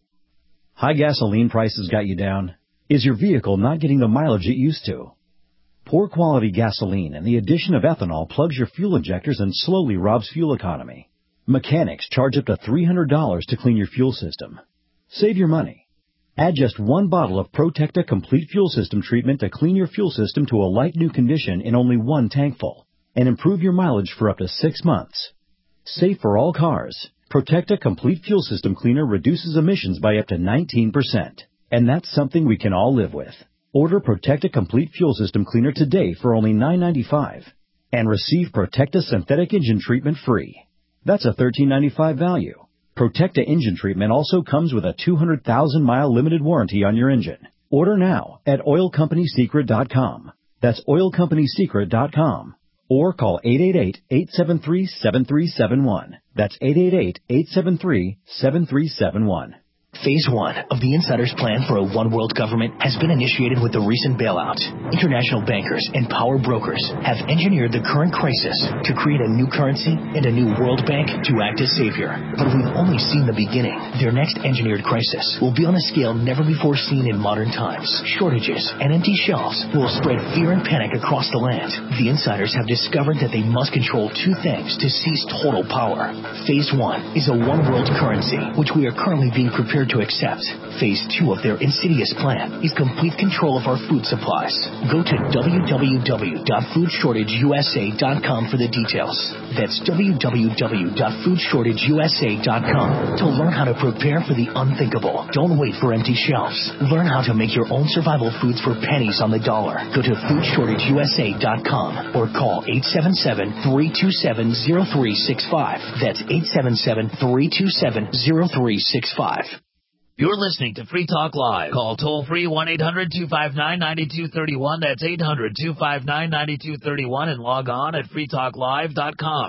High gasoline prices got you down? Is your vehicle not getting the mileage it used to? Poor quality gasoline and the addition of ethanol plugs your fuel injectors and slowly robs fuel economy. Mechanics charge up to three hundred dollars to clean your fuel system. Save your money. Add just one bottle of Protecta Complete Fuel System treatment to clean your fuel system to a light new condition in only one tankful, and improve your mileage for up to six months. Safe for all cars, Protecta Complete Fuel System Cleaner reduces emissions by up to nineteen percent. And that's something we can all live with. Order Protecta Complete Fuel System Cleaner today for only nine ninety-five and receive Protecta Synthetic Engine Treatment free. That's a thirteen ninety-five value. Protecta Engine Treatment also comes with a two hundred thousand mile limited warranty on your engine. Order now at oil company secret dot com. That's oil company secret dot com. Or call eight eight eight, eight seven three, seven three seven one. That's eight eight eight, eight seven three, seven three seven one. Phase one of the Insider's plan for a one-world government has been initiated with the recent bailout. International bankers and power brokers have engineered the current crisis to create a new currency and a new world bank to act as savior. But we've only seen the beginning. Their next engineered crisis will be on a scale never before seen in modern times. Shortages and empty shelves will spread fear and panic across the land. The Insiders have discovered that they must control two things to seize total power. Phase one is a one-world currency, which we are currently being prepared to accept. Phase two of their insidious plan is complete control of our food supplies. Go to w w w dot food shortage u s a dot com for the details. That's w w w dot food shortage u s a dot com to learn how to prepare for the unthinkable. Don't wait for empty shelves. Learn how to make your own survival foods for pennies on the dollar. Go to food shortage u s a dot com or call eight seven seven, three two seven, zero three six five. That's eight seven seven, three two seven, zero three six five. You're listening to Free Talk Live. Call toll-free one eight hundred two five nine nine two three one. That's eight hundred two five nine nine two three one and log on at free talk live dot com.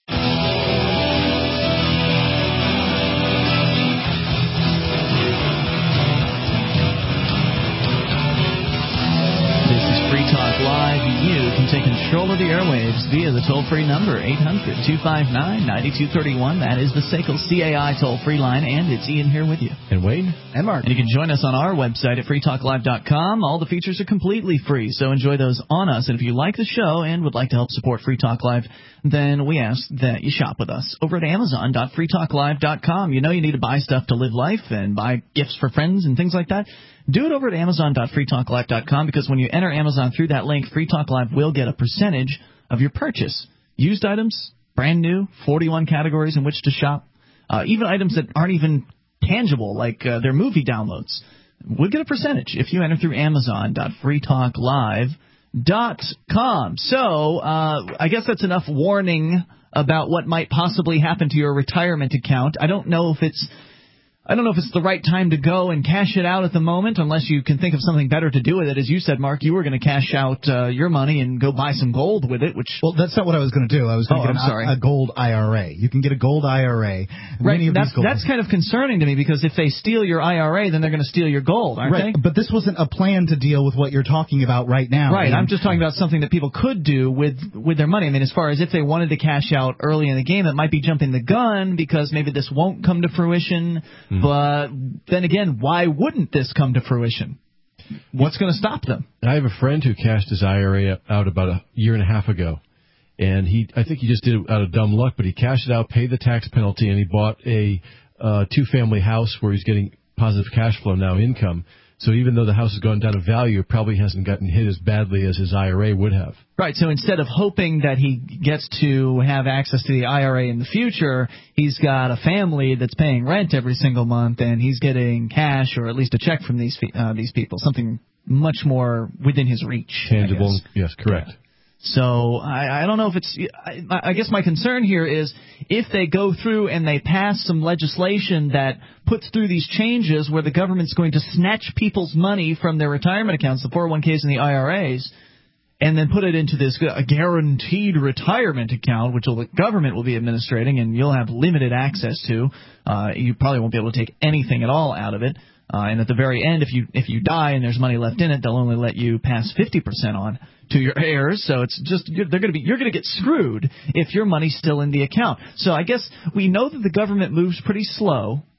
This is Free Talk Live. You can take control of the airwaves via the toll-free number, eight hundred two five nine nine two three one. That is the S A C L C A I toll-free line, and it's Ian here with you. And Wayne. And Mark. And you can join us on our website at free talk live dot com. All the features are completely free, so enjoy those on us. And if you like the show and would like to help support Free Talk Live, then we ask that you shop with us over at amazon dot free talk live dot com. You know you need to buy stuff to live life and buy gifts for friends and things like that. Do it over at amazon dot free talk live dot com, because when you enter Amazon through that link, Free Talk Live will get a percentage of your purchase. Used items, brand new, forty-one categories in which to shop. Uh, even items that aren't even tangible, like uh, their movie downloads, we'll get a percentage if you enter through amazon dot free talk live dot com. So uh, I guess that's enough warning about what might possibly happen to your retirement account. I don't know if it's I don't know if it's the right time to go and cash it out at the moment, unless you can think of something better to do with it. As you said, Mark, you were going to cash out uh, your money and go buy some gold with it. Which well, that's not what I was going to do. I was going to oh, get I'm sorry. A, a gold I R A. You can get a gold I R A. Right. Many of that's these gold... that's kind of concerning to me, because if they steal your I R A, then they're going to steal your gold, aren't right. they? But this wasn't a plan to deal with what you're talking about right now. Right. Ian. I'm just talking about something that people could do with with their money. I mean, as far as if they wanted to cash out early in the game, it might be jumping the gun because maybe this won't come to fruition. Hmm. But then again, why wouldn't this come to fruition? What's going to stop them? I have a friend who cashed his I R A out about a year and a half ago, and he I think he just did it out of dumb luck, but he cashed it out, paid the tax penalty, and he bought a uh, two-family house where he's getting positive cash flow now, income. So even though the house has gone down in value, it probably hasn't gotten hit as badly as his I R A would have. Right, so instead of hoping that he gets to have access to the I R A in the future, he's got a family that's paying rent every single month, and he's getting cash or at least a check from these uh, these people, something much more within his reach. Tangible, yes, correct. Yeah. So I, I don't know if it's I, I guess my concern here is if they go through and they pass some legislation that puts through these changes where the government's going to snatch people's money from their retirement accounts, the four oh one k's and the I R As, and then put it into this a guaranteed retirement account, which will, the government will be administrating and you'll have limited access to. Uh, you probably won't be able to take anything at all out of it. Uh, and at the very end, if you if you die and there's money left in it, they'll only let you pass fifty percent on to your heirs. So it's just they're going to be you're going to get screwed if your money's still in the account. So I guess we know that the government moves pretty slow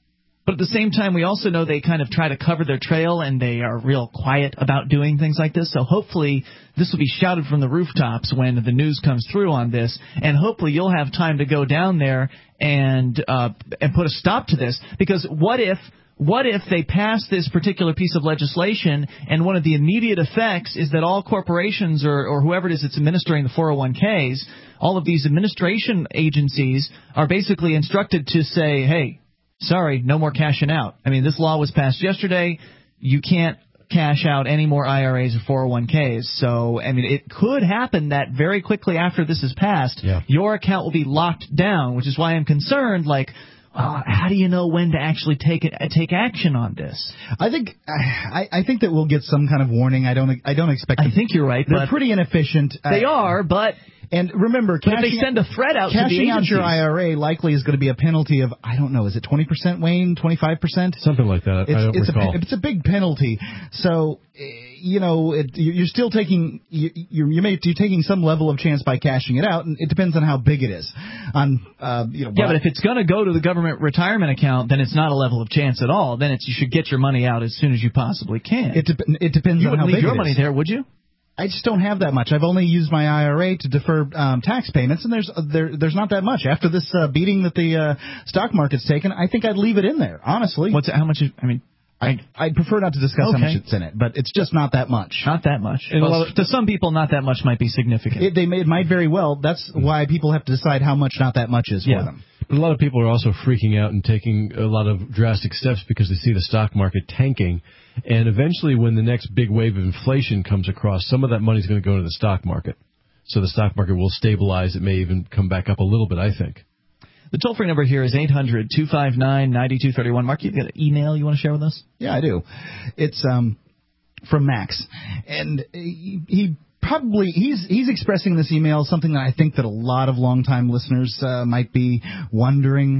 But at the same time, we also know they kind of try to cover their trail, and they are real quiet about doing things like this. So hopefully this will be shouted from the rooftops when the news comes through on this, and hopefully you'll have time to go down there and uh, and put a stop to this. Because what if what if they pass this particular piece of legislation, and one of the immediate effects is that all corporations or, or whoever it is that's administering the four oh one k's, all of these administration agencies are basically instructed to say, hey, sorry, no more cashing out. I mean, this law was passed yesterday. You can't cash out any more I R As or four oh one k's. So, I mean, it could happen that very quickly after this is passed, yeah. your account will be locked down, which is why I'm concerned, like, well, how do you know when to actually take it, take action on this? I think I, I think that we'll get some kind of warning. I don't I don't expect. I think you're right. They're but pretty inefficient. They uh, are, but. And remember, but if they send a threat out to the cashing out your I agencies. R A likely is going to be a penalty of, I don't know, is it twenty percent, Wayne, twenty-five percent? Something like that. It's, I don't it's recall. A, it's a big penalty. So, you know, it, you're still taking you, you're, you may, you're taking some level of chance by cashing it out, and it depends on how big it is. On uh, you know, yeah, but if it's going to go to the government retirement account, then it's not a level of chance at all. Then it's you should get your money out as soon as you possibly can. It, de- it depends you on how big big your it money is. there, would you? I just don't have that much. I've only used my I R A to defer um, tax payments, and there's uh, there there's not that much. After this uh, beating that the uh, stock market's taken, I think I'd leave it in there, honestly. What's how much? Is, I mean, I I'd prefer not to discuss okay. how much it's in it, but it's just not that much. Not that much. Well, of, to some people, not that much might be significant. It, they may, it might very well. That's why people have to decide how much not that much is yeah. for them. But a lot of people are also freaking out and taking a lot of drastic steps because they see the stock market tanking. And eventually, when the next big wave of inflation comes across, some of that money is going to go to the stock market. So the stock market will stabilize. It may even come back up a little bit, I think. The toll-free number here is eight hundred two five nine nine two three one. Mark, you've got an email you want to share with us? Yeah, I do. It's um from Max. And he... he Probably he's he's expressing this email something that I think that a lot of longtime listeners uh, might be wondering.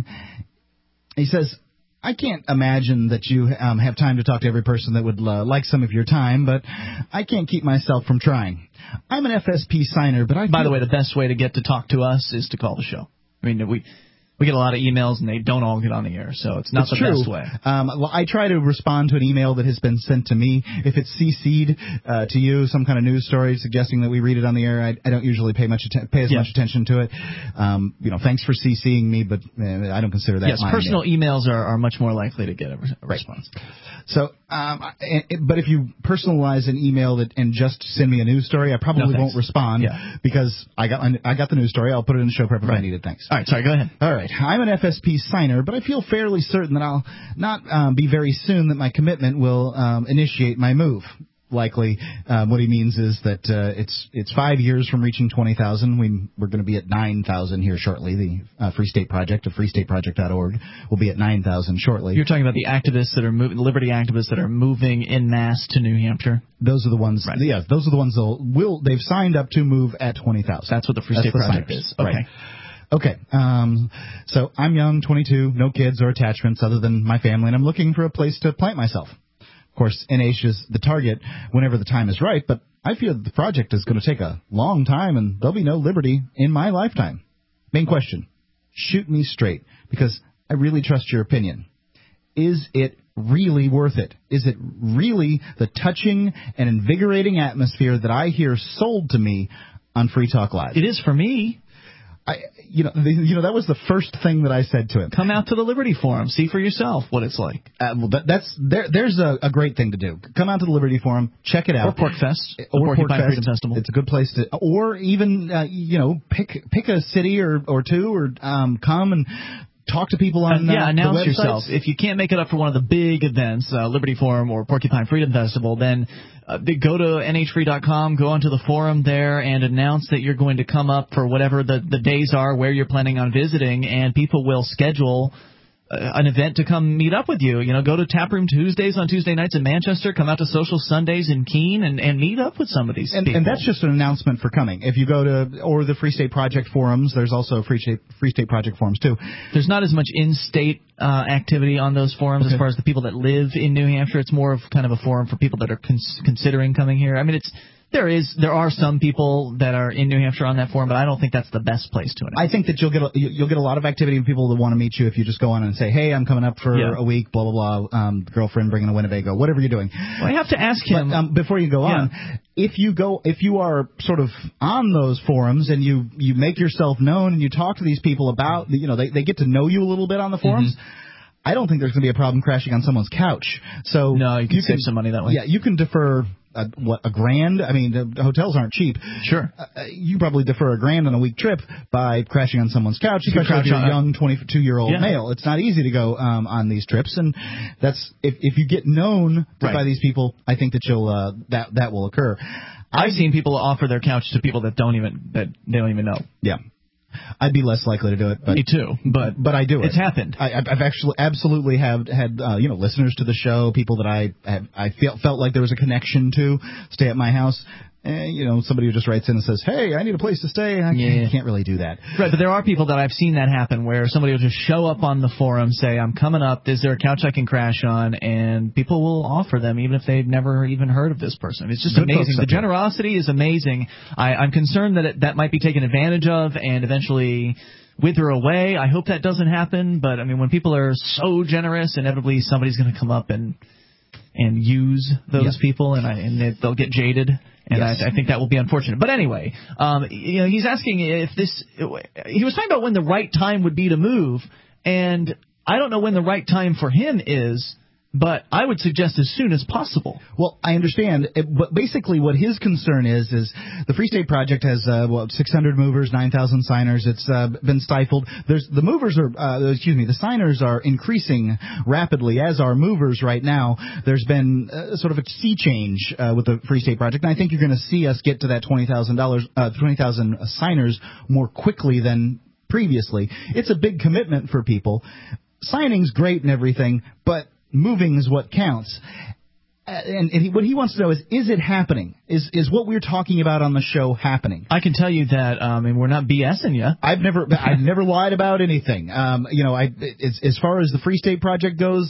He says, I can't imagine that you um, have time to talk to every person that would uh, like some of your time, but I can't keep myself from trying. I'm an F S P signer, but I By feel the way, the best way to get to talk to us is to call the show. I mean, we... We get a lot of emails, and they don't all get on the air, so it's not it's the true. best way. Um, I try to respond to an email that has been sent to me. If it's C C'd uh, to you, some kind of news story suggesting that we read it on the air, I, I don't usually pay much atten- pay as yeah. much attention to it. Um, you know, thanks for CCing me, but uh, I don't consider that. Yes, my personal email. emails are, are much more likely to get a, re- a response. Right. So, um, and, but if you personalize an email that and just send me a news story, I probably no, won't respond yeah. because I got I got the news story. I'll put it in the show prep if right. I need it. Thanks. All right, sorry, go ahead. All right, I'm an F S P signer, but I feel fairly certain that I'll not um, be very soon that my commitment will um, initiate my move. Likely, um, what he means is that uh, it's it's five years from reaching twenty thousand. We we're going to be at nine thousand here shortly. The uh, Free State Project of free state project dot org will be at nine thousand shortly. You're talking about the activists that are moving, liberty activists that are moving en masse to New Hampshire. Those are the ones. Right. Yeah, those are the ones that will they've signed up to move at twenty thousand. That's what the Free State Project is. Okay. Right. Okay, um, so I'm young, twenty-two, no kids or attachments other than my family, and I'm looking for a place to plant myself. Of course, N H is the target whenever the time is right, but I fear that the project is going to take a long time, and there'll be no liberty in my lifetime. Main question, shoot me straight, because I really trust your opinion. Is it really worth it? Is it really the touching and invigorating atmosphere that I hear sold to me on Free Talk Live? It is for me. I, you know, the, you know, that was the first thing that I said to him. Come out to the Liberty Forum, see for yourself what it's like. Uh, well, that, that's there. There's a, a great thing to do. Come out to the Liberty Forum, check it out. Or Pork Fest, or Porcupine Pork Fest. Freedom Festival. It's a good place to, or even uh, you know, pick pick a city or or two, or um, come and talk to people on uh, yeah, uh, announce the yourself. If you can't make it up for one of the big events, uh, Liberty Forum or Porcupine Freedom Festival, then uh, go to N H free dot com, go onto the forum there, and announce that you're going to come up for whatever the, the days are where you're planning on visiting, and people will schedule uh, an event to come meet up with you. You know, go to Taproom Tuesdays on Tuesday nights in Manchester, come out to Social Sundays in Keene, and, and meet up with some of these and, people. And that's just an announcement for coming. If you go to, or the Free State Project forums, there's also Free State, Free State Project forums too. There's not as much in-state uh, activity on those forums okay. as far as the people that live in New Hampshire. It's more of kind of a forum for people that are cons- considering coming here. I mean, it's There is, there are some people that are in New Hampshire on that forum, but I don't think that's the best place to announce. I think that you'll get a, you'll get a lot of activity and people that want to meet you if you just go on and say, hey, I'm coming up for Yeah. a week, blah blah blah, um, girlfriend bringing a Winnebago, whatever you're doing. Well, I have to ask him but, um, before you go Yeah. on. If you go, if you are sort of on those forums and you you make yourself known and you talk to these people about, you know, they they get to know you a little bit on the forums. Mm-hmm. I don't think there's going to be a problem crashing on someone's couch. So no, you can you save can, some money that way. Yeah, you can defer. A, what a grand? I mean, the hotels aren't cheap. Sure. Uh, you probably defer a grand on a week trip by crashing on someone's couch, You can especially if crash you're on a a- young twenty-two-year-old Yeah. male. It's not easy to go um, on these trips, and that's if if you get known Right. by these people, I think that you'll uh, that that will occur. I've seen people offer their couch to people that don't even that they don't even know. Yeah. I'd be less likely to do it. But, Me too, but but I do it. It's happened. I, I've I've actually absolutely have had uh, you know listeners to the show, people that I have, I felt felt like there was a connection to stay at my house. And, you know, somebody who just writes in and says, "Hey, I need a place to stay." I Yeah. can't, can't really do that. Right, but there are people that I've seen that happen where somebody will just show up on the forum, say, I'm coming up, is there a couch I can crash on? And people will offer them even if they've never even heard of this person. It's just Good amazing. folks The up here. generosity is amazing. I, I'm concerned that it, that might be taken advantage of and eventually wither away. I hope that doesn't happen, but I mean, when people are so generous, inevitably somebody's going to come up and and use those Yeah. people, and, I, and they, they'll get jaded. And Yes. I, I think that will be unfortunate. But anyway, um, you know, he's asking if this. He was talking about when the right time would be to move, and I don't know when the right time for him is. But I would suggest as soon as possible. Well, I understand, it- but basically what his concern is is the Free State Project has uh, what six hundred movers, nine thousand signers. It's uh, been stifled. There's the movers are uh, excuse me, the signers are increasing rapidly, as are movers right now. There's been uh, sort of a sea change uh, with the Free State Project, and I think you're going to see us get to that twenty thousand dollars, uh, twenty thousand signers more quickly than previously. It's a big commitment for people. Signing's great and everything, but moving is what counts. Uh, and and he, what he wants to know is, is it happening? Is is what we're talking about on the show happening? I can tell you that, um, and we're not BSing you. I've never I've never lied about anything. Um, you know, I as, as far as the Free State Project goes,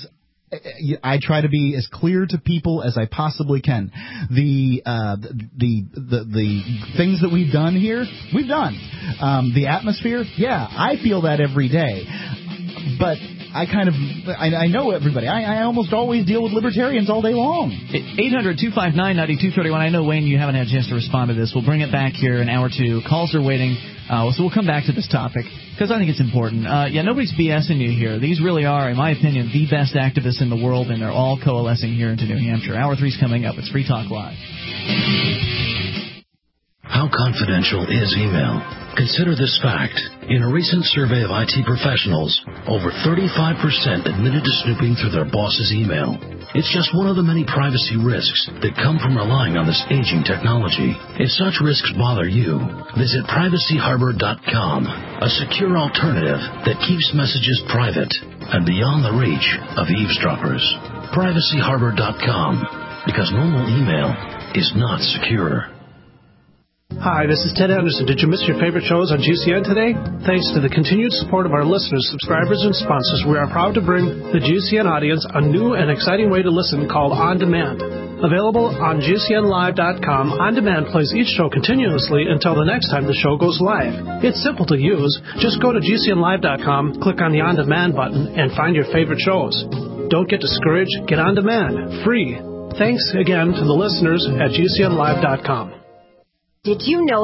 I try to be as clear to people as I possibly can. The uh, the, the the things that we've done here, we've done. Um, the atmosphere, yeah, I feel that every day. But I kind of, I, I know everybody. I, I almost always deal with libertarians all day long. eight hundred, two five nine, nine two three one. I know, Wayne, you haven't had a chance to respond to this. We'll bring it back here in hour two. Calls are waiting, uh, so we'll come back to this topic because I think it's important. Uh, yeah, nobody's BSing you here. These really are, in my opinion, the best activists in the world, and they're all coalescing here into New Hampshire. Hour three's coming up. It's Free Talk Live. How confidential is email? Consider this fact. In a recent survey of I T professionals, over thirty-five percent admitted to snooping through their boss's email. It's just one of the many privacy risks that come from relying on this aging technology. If such risks bother you, visit privacy harbor dot com, a secure alternative that keeps messages private and beyond the reach of eavesdroppers. privacy harbor dot com, because normal email is not secure. Hi, this is Ted Anderson. Did you miss your favorite shows on G C N today? Thanks to the continued support of our listeners, subscribers, and sponsors, we are proud to bring the G C N audience a new and exciting way to listen called On Demand. Available on G C N live dot com, On Demand plays each show continuously until the next time the show goes live. It's simple to use. Just go to G C N live dot com, click on the On Demand button, and find your favorite shows. Don't get discouraged. Get On Demand. Free. Thanks again to the listeners at G C N live dot com. Did you know